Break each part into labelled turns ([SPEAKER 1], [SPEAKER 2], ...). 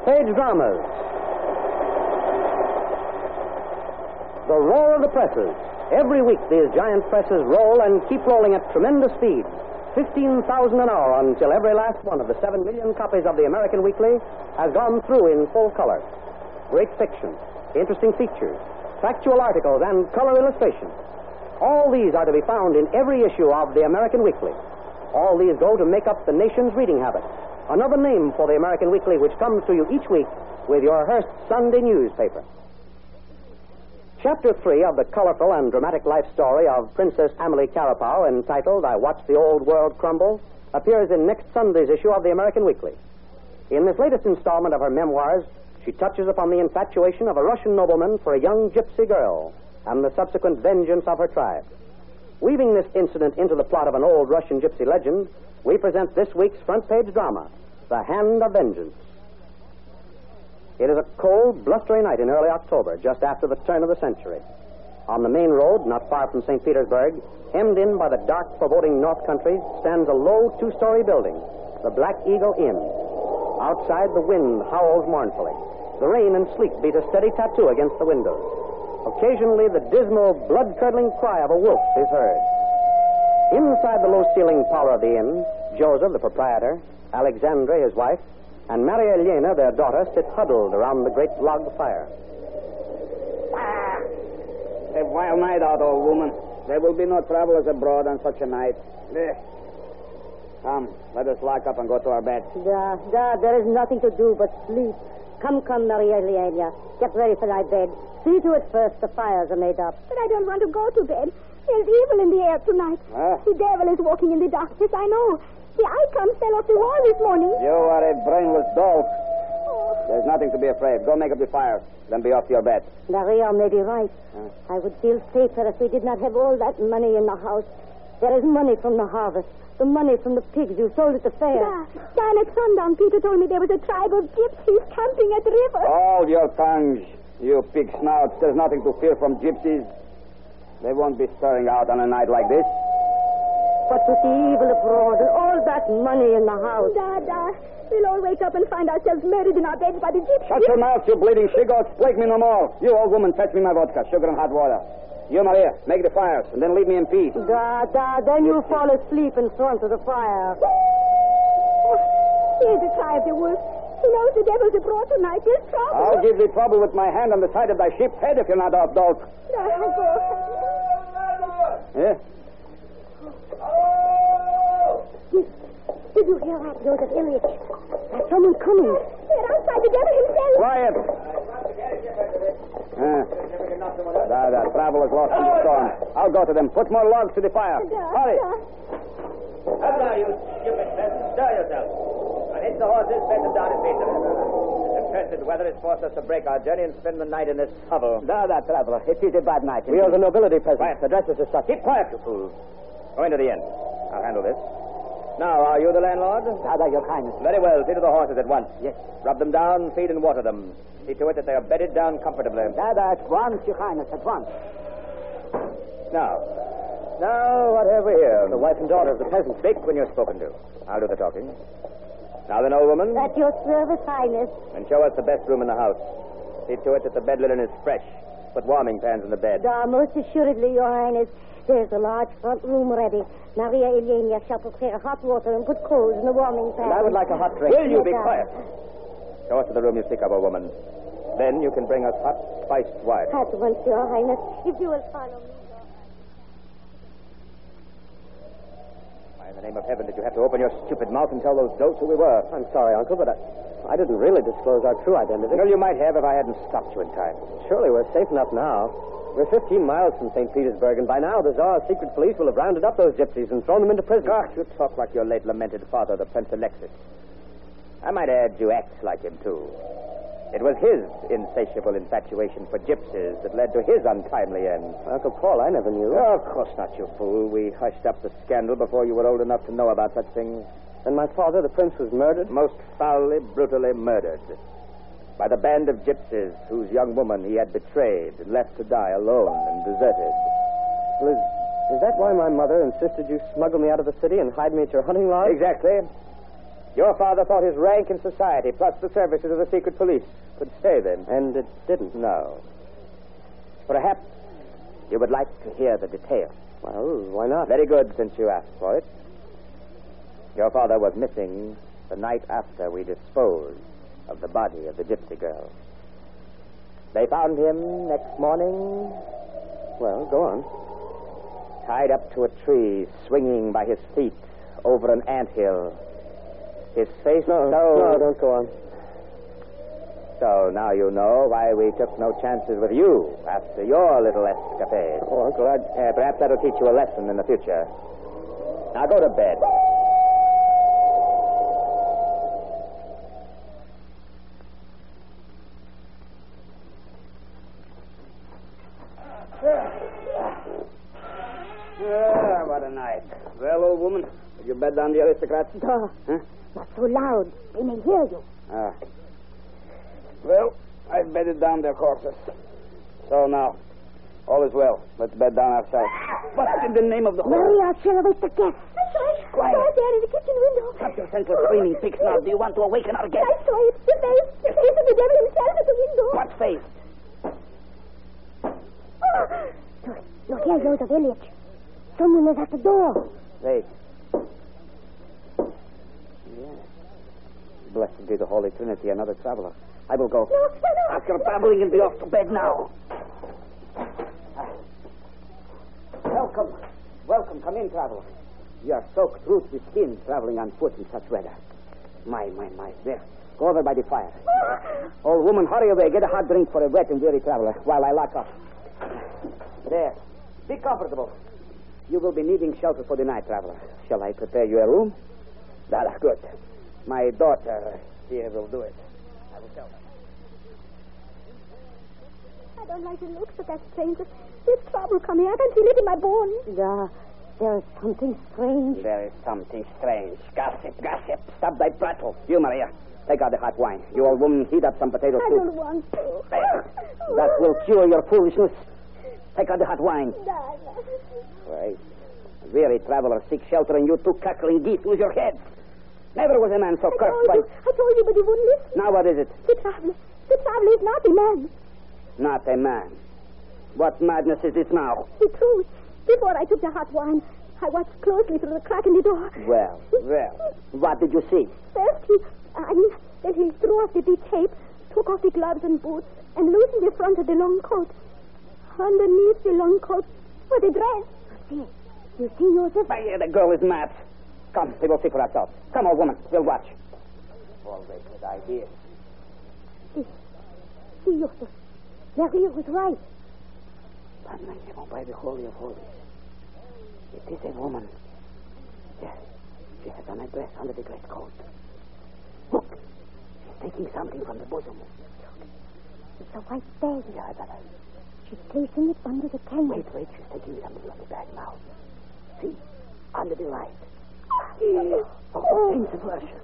[SPEAKER 1] Page Dramas. The roar of the presses. Every week these giant presses roll and keep rolling at tremendous speed. 15,000 an hour until every last one of the 7 million copies of the American Weekly has gone through in full color. Great fiction, interesting features, factual articles, and color illustrations. All these are to be found in every issue of the American Weekly. All these go to make up the nation's reading habit. Another name for the American Weekly, which comes to you each week with your Hearst Sunday newspaper. Chapter 3 of the colorful and dramatic life story of Princess Amelie Carapaw, entitled I Watched the Old World Crumble, appears in next Sunday's issue of the American Weekly. In this latest installment of her memoirs, she touches upon the infatuation of a Russian nobleman for a young gypsy girl and the subsequent vengeance of her tribe. Weaving this incident into the plot of an old Russian gypsy legend, we present this week's front page drama, The Hand of Vengeance. It is a cold, blustery night in early October, just after the turn of the century. On the main road, not far from St. Petersburg, hemmed in by the dark, foreboding north country, stands a low two-story building, the Black Eagle Inn. Outside, the wind howls mournfully. The rain and sleet beat a steady tattoo against the windows. Occasionally, the dismal, blood-curdling cry of a wolf is heard. Inside the low-ceilinged parlor of the inn, Joseph, the proprietor, Alexandra, his wife, and Maria Elena, their daughter, sit huddled around the great log fire.
[SPEAKER 2] A wild night out, old woman. There will be no travelers abroad on such a night. Come, let us lock up and go to our bed.
[SPEAKER 3] There is nothing to do but sleep. Come, Maria Elena. Get ready for thy bed. See to it first the fires are made up.
[SPEAKER 4] But I don't want to go to bed. There's evil in the air tonight.
[SPEAKER 2] Huh?
[SPEAKER 4] The devil is walking in the darkness, I know. The icon fell off the wall this morning.
[SPEAKER 2] You are a brainless dolt. There's nothing to be afraid. Go make up your fire, then be off to your bed.
[SPEAKER 3] Maria may be right. I would feel safer if we did not have all that money in the house. There is money from the harvest, the money from the pigs you sold at the fair.
[SPEAKER 4] Down at sundown, Peter told me there was a tribe of gypsies camping at the river.
[SPEAKER 2] Hold your tongues, you pig snouts. There's nothing to fear from gypsies. They won't be stirring out on a night like this.
[SPEAKER 3] But with the evil abroad and all that money in the house.
[SPEAKER 4] We'll all wake up and find ourselves murdered in our beds by the gypsies.
[SPEAKER 2] Shut your mouth, you bleeding she-goats. Wake me no more. You old woman, fetch me my vodka, sugar and hot water. You, Maria, make the fires, and then leave me in peace.
[SPEAKER 3] Then you fall asleep in front of the fire.
[SPEAKER 4] Here's the cry of the wolf. He knows the devil's abroad tonight. There's trouble.
[SPEAKER 2] I'll give thee trouble with my hand on the side of thy ship's head if you're not off, dolt. Yeah?
[SPEAKER 3] Did you hear that, Joseph Ilyich? There's someone coming.
[SPEAKER 4] They're outside the devil himself.
[SPEAKER 2] Quiet. The traveler's lost in the storm. I'll go to them. Put more logs to the fire. Hurry.
[SPEAKER 5] Up now, you stupid peasant. Stir yourself. And hitch the horses, bed them down and feed them. The cursed weather has forced us to break our journey and spend the night in this hovel.
[SPEAKER 2] Traveler. It is a bad night.
[SPEAKER 1] We are the nobility peasants.
[SPEAKER 5] Quiet.
[SPEAKER 1] Address us as such.
[SPEAKER 5] Keep quiet, you fools. Go into the inn. I'll handle this. Now, are you the landlord?
[SPEAKER 2] Your kindness.
[SPEAKER 5] Very well. See to the horses at once.
[SPEAKER 2] Yes.
[SPEAKER 5] Rub them down, feed and water them. See to it that they are bedded down comfortably.
[SPEAKER 2] At once, your kindness, at once.
[SPEAKER 5] Now, what have we here?
[SPEAKER 1] The wife and daughter of the peasant.
[SPEAKER 5] Speak when you're spoken to. I'll do the talking. Now then, old woman.
[SPEAKER 3] At your service, Highness.
[SPEAKER 5] And show us the best room in the house. See to it that the bed linen is fresh. Put warming pans in the bed.
[SPEAKER 3] Most assuredly, Your Highness. There's a large front room ready. Maria Elena shall prepare hot water and put coals in the warming pan.
[SPEAKER 1] And I would like a hot drink.
[SPEAKER 5] Will you be quiet? Show us to the room you speak of, old woman. Then you can bring us hot, spiced wine.
[SPEAKER 3] At once, Your Highness, if you will follow me.
[SPEAKER 5] Why, in the name of heaven, did you have to open your stupid mouth and tell those dolts who we were?
[SPEAKER 1] I'm sorry, Uncle, but I didn't really disclose our true identity.
[SPEAKER 5] Well, you might have if I hadn't stopped you in time.
[SPEAKER 1] Surely we're safe enough now. We're 15 miles from St. Petersburg, and by now the Tsar's secret police will have rounded up those gypsies and thrown them into prison.
[SPEAKER 5] Gosh, you talk like your late lamented father, the Prince Alexis. I might add you act like him, too. It was his insatiable infatuation for gypsies that led to his untimely end.
[SPEAKER 1] Uncle Paul, I never knew.
[SPEAKER 5] Oh, of course not, you fool. We hushed up the scandal before you were old enough to know about such things.
[SPEAKER 1] Then my father, the prince, was murdered?
[SPEAKER 5] Most foully, brutally murdered. By the band of gypsies whose young woman he had betrayed and left to die alone and deserted.
[SPEAKER 1] Well, is that why my mother insisted you smuggle me out of the city and hide me at your hunting lodge?
[SPEAKER 5] Exactly. Your father thought his rank in society, plus the services of the secret police, could save him.
[SPEAKER 1] And it didn't.
[SPEAKER 5] No. Perhaps you would like to hear the details.
[SPEAKER 1] Well, why not?
[SPEAKER 5] Very good, since you asked for it. Your father was missing the night after we disposed of the body of the gypsy girl. They found him next morning.
[SPEAKER 1] Well, go on.
[SPEAKER 5] Tied up to a tree, swinging by his feet over an anthill. His face
[SPEAKER 1] No, don't go on.
[SPEAKER 5] So now you know why we took no chances with you after your little escapade.
[SPEAKER 1] Oh, Uncle,
[SPEAKER 5] perhaps that'll teach you a lesson in the future. Now go to bed.
[SPEAKER 2] What a night. Well, old woman, did you bed down the aristocrats?
[SPEAKER 3] No.
[SPEAKER 2] Huh?
[SPEAKER 3] Not so loud. They may hear you.
[SPEAKER 2] Well, I've bedded down their corpses. So now, all is well. Let's bed down outside. What in the name of the
[SPEAKER 3] Maria, she'll awake the guests.
[SPEAKER 2] Quiet.
[SPEAKER 4] I saw it there in the kitchen window.
[SPEAKER 2] Shut your senseless screaming, pig snout. Do you want to awaken our guests?
[SPEAKER 4] I saw it. The face of the devil himself at the window.
[SPEAKER 2] What face?
[SPEAKER 3] Look here, Joseph Ilyich. Someone is at the door.
[SPEAKER 5] Wait. Yes. Blessed be the Holy Trinity, another traveler. I will go.
[SPEAKER 4] No.
[SPEAKER 2] After babbling and be off to bed now. Welcome. Welcome. Come in, traveler. You are soaked through to the skin traveling on foot in such weather. My. There. Go over by the fire. Old woman, hurry away. Get a hot drink for a wet and weary traveler while I lock up. There. Be comfortable. You will be needing shelter for the night, traveler. Shall I prepare you a room? That's good. My daughter here will do it. I will tell her.
[SPEAKER 4] I don't like the looks of that stranger. There's trouble coming. I can feel it in my bones.
[SPEAKER 3] There's something strange.
[SPEAKER 2] There is something strange. Gossip. Stop thy prattle. You, Maria, take out the hot wine. You old woman, heat up some potato
[SPEAKER 4] I
[SPEAKER 2] soup.
[SPEAKER 4] don't want to.
[SPEAKER 2] There. That will cure your foolishness. Take out the hot wine.
[SPEAKER 4] No.
[SPEAKER 2] Right. A weary traveler seeks shelter, and you two cackling geese lose your heads. Never was a man so cursed by...
[SPEAKER 4] I told you, but you wouldn't listen.
[SPEAKER 2] Now what is it?
[SPEAKER 4] The traveler is not a man.
[SPEAKER 2] Not a man. What madness is this now?
[SPEAKER 4] The truth. Before I took the hot wine, I watched closely through the crack in the door.
[SPEAKER 2] Well. What did you see?
[SPEAKER 4] First, then he threw off the big tape, took off the gloves and boots, and loosened the front of the long coat. Underneath the long coat was a dress.
[SPEAKER 3] You see, Joseph?
[SPEAKER 2] The girl is mad. Come, we will see for ourselves. Come, old woman. We'll watch. Always good idea.
[SPEAKER 3] See, Joseph. Maria was right.
[SPEAKER 2] By the Holy of Holies. It is a woman. Yes. She has on a dress under the great coat. Look. She's taking something from the bosom.
[SPEAKER 3] It's a white bag.
[SPEAKER 2] Yeah,
[SPEAKER 3] She's placing it under the canvas.
[SPEAKER 2] Wait. She's taking something from the bag now. See? Under the light. Things of worship.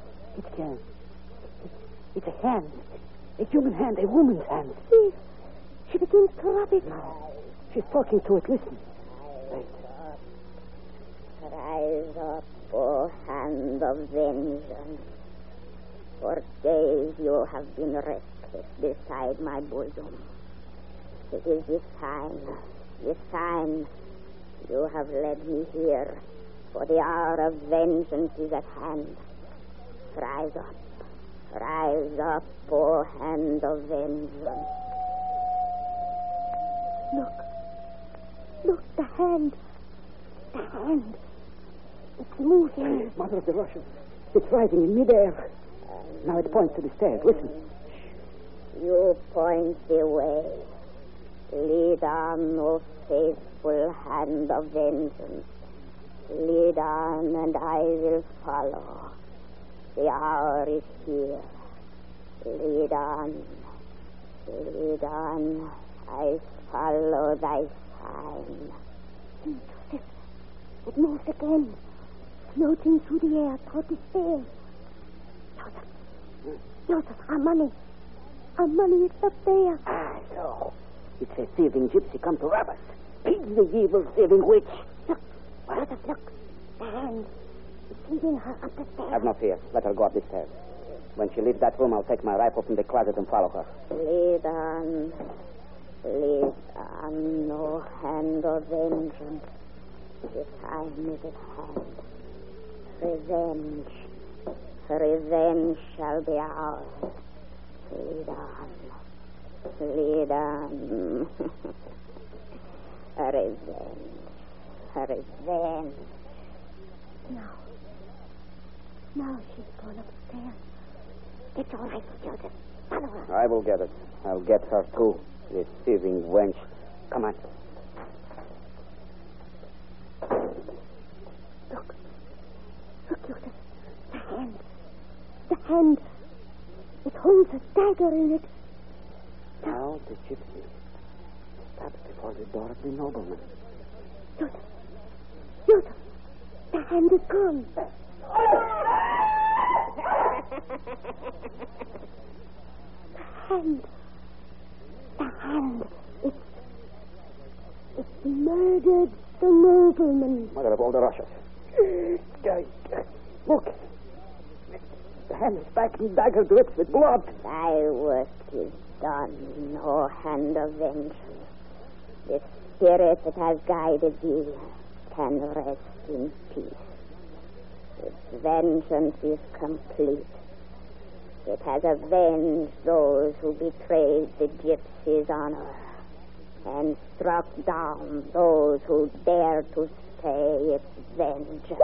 [SPEAKER 2] It's a hand. A human hand. A woman's hand.
[SPEAKER 3] See? She begins to rub it.
[SPEAKER 2] She's talking to it. Listen. Wait.
[SPEAKER 3] Rise up, O hand of vengeance. For days you have been restless beside my bosom. It is this sign you have led me here, for the hour of vengeance is at hand. Rise up, O hand of vengeance. Look, the hand. It's moving.
[SPEAKER 2] Mother of the Russians. It's rising in midair. Now it points to the stairs. Listen.
[SPEAKER 3] You point the way. Lead on, O faithful hand of vengeance. Lead on, and I will follow. The hour is here. Lead on. I follow thy sign. Joseph, it moves again, floating through the air toward the stairs. Joseph, our money. Our money is up there.
[SPEAKER 2] So. It's a thieving gypsy come to rob us. He's the evil thieving witch.
[SPEAKER 3] Look, Joseph, look. The hand. It's
[SPEAKER 4] leading her up the stairs.
[SPEAKER 2] Have no fear. Let her go up the stairs. When she leaves that room, I'll take my rifle from the closet and follow her.
[SPEAKER 3] Lead on. Lead on. No hand of vengeance. The time is at hand. Revenge. Revenge shall be ours. Lead on. Lead on. Revenge. Revenge.
[SPEAKER 4] Now she's gone upstairs. Get your rifle, Joseph. Follow her.
[SPEAKER 2] I will get it. I'll get her, too. This thieving wench. Come on.
[SPEAKER 4] Look, Joseph. The hand. The hand. It holds a dagger in it.
[SPEAKER 2] Now the gypsy stops before the door of the nobleman.
[SPEAKER 4] Joseph. The hand is gone. The hand. It's murdered the nobleman.
[SPEAKER 2] Mother of all the Russians. Look. The hand is back and dagger drips with blood.
[SPEAKER 3] Thy work is done, no hand of vengeance. The spirit that has guided thee can rest in peace. Its vengeance is complete. It has avenged those who betrayed the gypsy's honor and struck down those who dared to stay its vengeance.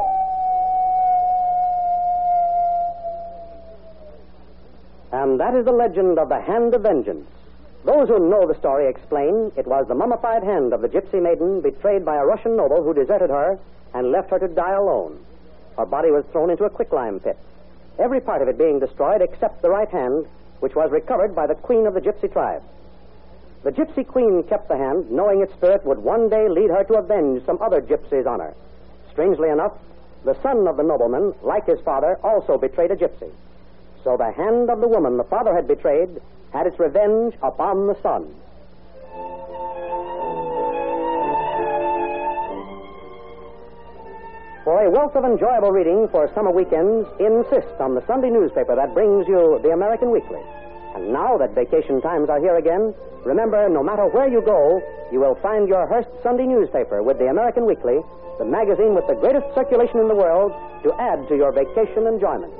[SPEAKER 1] And that is the legend of the Hand of Vengeance. Those who know the story explain it was the mummified hand of the gypsy maiden betrayed by a Russian noble who deserted her and left her to die alone. Her body was thrown into a quicklime pit, every part of it being destroyed except the right hand, which was recovered by the queen of the gypsy tribe. The gypsy queen kept the hand, knowing its spirit would one day lead her to avenge some other gypsy's honor. Strangely enough, the son of the nobleman, like his father, also betrayed a gypsy. So the hand of the woman the father had betrayed had its revenge upon the son. For a wealth of enjoyable reading for summer weekends, insist on the Sunday newspaper that brings you the American Weekly. And now that vacation times are here again, remember, no matter where you go, you will find your Hearst Sunday newspaper with the American Weekly, the magazine with the greatest circulation in the world, to add to your vacation enjoyment.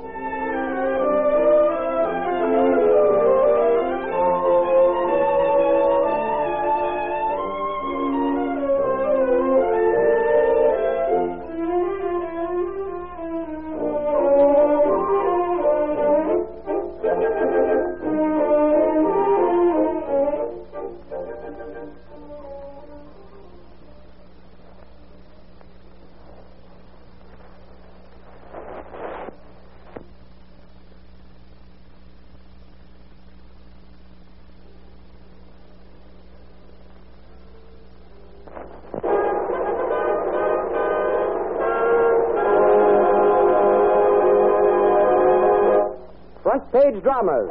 [SPEAKER 1] Front page dramas.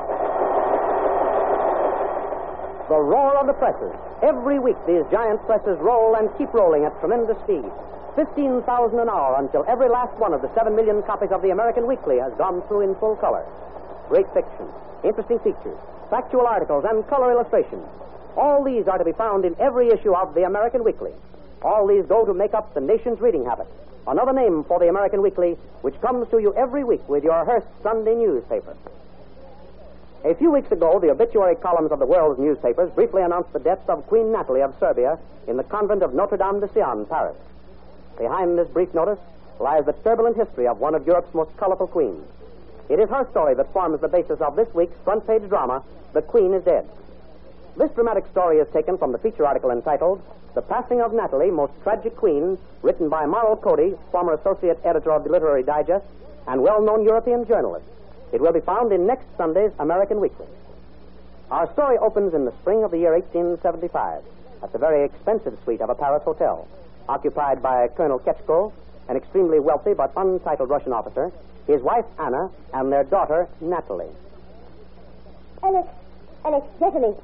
[SPEAKER 1] The roar of the presses. Every week these giant presses roll and keep rolling at tremendous speed. 15,000 an hour until every last one of the 7 million copies of the American Weekly has gone through in full color. Great fiction, interesting features, factual articles, and color illustrations. All these are to be found in every issue of the American Weekly. All these go to make up the nation's reading habit. Another name for the American Weekly, which comes to you every week with your Hearst Sunday newspaper. A few weeks ago, the obituary columns of the world's newspapers briefly announced the death of Queen Natalie of Serbia in the convent of Notre Dame de Sion, Paris. Behind this brief notice lies the turbulent history of one of Europe's most colorful queens. It is her story that forms the basis of this week's front-page drama, The Queen is Dead. This dramatic story is taken from the feature article entitled The Passing of Natalie, Most Tragic Queen, written by Marl Cody, former associate editor of the Literary Digest and well-known European journalist. It will be found in next Sunday's American Weekly. Our story opens in the spring of the year 1875 at the very expensive suite of a Paris hotel, occupied by Colonel Ketchko, an extremely wealthy but untitled Russian officer, his wife Anna, and their daughter Natalie.
[SPEAKER 4] Alex, Natalie,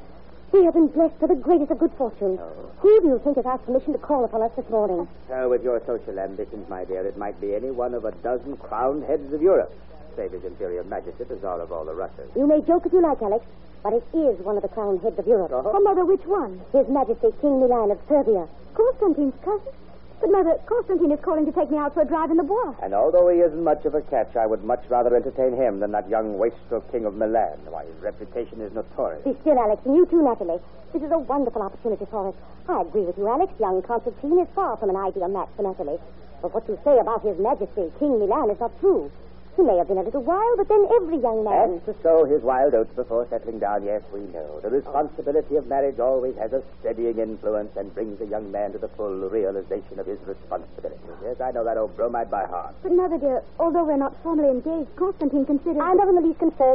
[SPEAKER 6] We have been blessed with the greatest of good fortune.
[SPEAKER 5] Oh.
[SPEAKER 6] Who do you think has asked permission to call upon us this morning?
[SPEAKER 5] With your social ambitions, my dear, it might be any one of a dozen crowned heads of Europe, save His Imperial Majesty, the Tsar of all the Russias.
[SPEAKER 6] You may joke if you like, Alex, but it is one of the crowned heads of Europe.
[SPEAKER 4] Oh, Mother, which one?
[SPEAKER 6] His Majesty King Milan of Serbia.
[SPEAKER 4] Constantine's cousin? But, Mother, Constantine is calling to take me out for a drive in the Bois.
[SPEAKER 5] And although he isn't much of a catch, I would much rather entertain him than that young wastrel King of Milan. Why, his reputation is notorious.
[SPEAKER 6] Be still, Alex, and you too, Natalie. This is a wonderful opportunity for us. I agree with you, Alex. Young Constantine is far from an ideal match for Natalie. But what you say about His Majesty King Milan is not true. He may have been a little wild, but then every young man...
[SPEAKER 5] And to sow his wild oats before settling down, yes, we know. The responsibility of marriage always has a steadying influence and brings a young man to the full realization of his responsibility. Yes, I know that old bromide by heart.
[SPEAKER 4] But, Mother, dear, although we're not formally engaged, Constantine considers...
[SPEAKER 6] I'm not in the least concerned